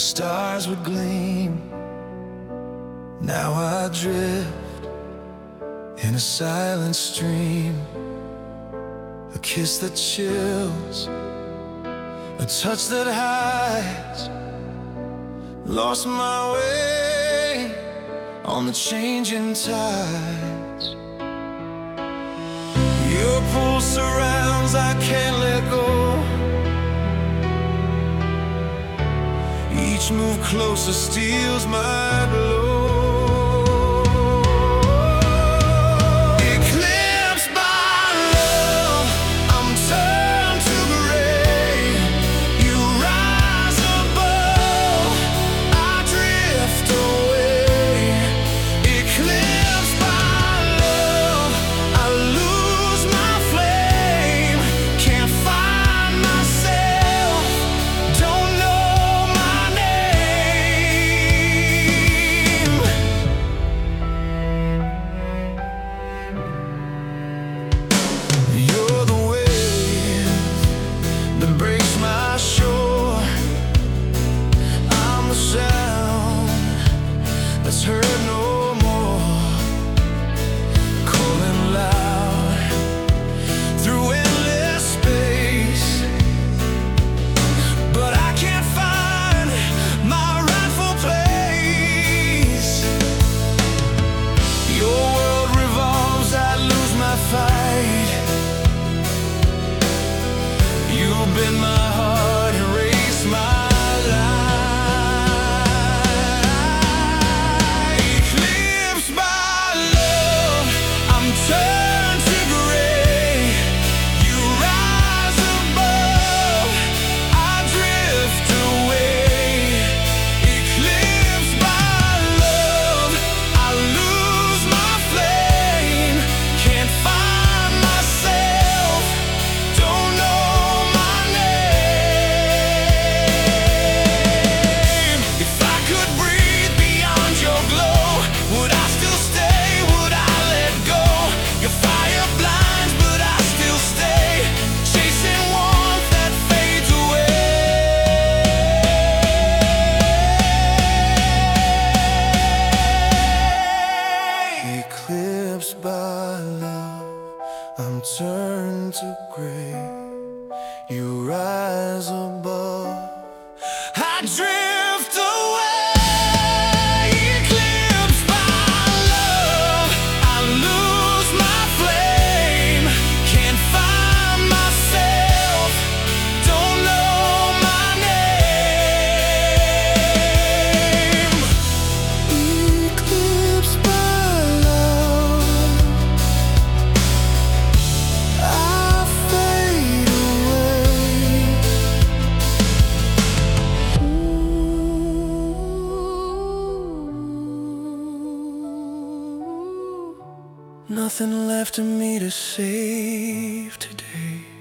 stars would gleam. Now I drift in a silent stream, a kiss that chills, a touch that hides. Lost my way on the changing tides. Your pull surrounds, I can't let go. Each move closer steals my blow. Eclipsed by love, I'm turned to gray. You rise above, I drift away. Eclipsed by love, I lose my flame. Can't find myself, don't know my name. You're the wave that breaks my shore. I'm the sound that's heard no more, calling loud through endless space. But I can't find my rightful place. Your world revolves, I lose my fight. You bend my heart, erase my life. Eclipsed by love, I'm turned to gray. You rise above, I drift away. Eclipsed by love, I lose my flame. Can't find myself, don't know my name. If I could breathe beyond your glow, would I still stay? Would I let go? Your fire blinds, but I still stay, chasing warmth that fades away. Eclipsed by love, I'm turned to gray. You rise above, I drift away. Eclipsed by love, I lose my flame. Can't find myself, don't know my name. Eclipsed by love, I fade away. Nothing left of me to save today.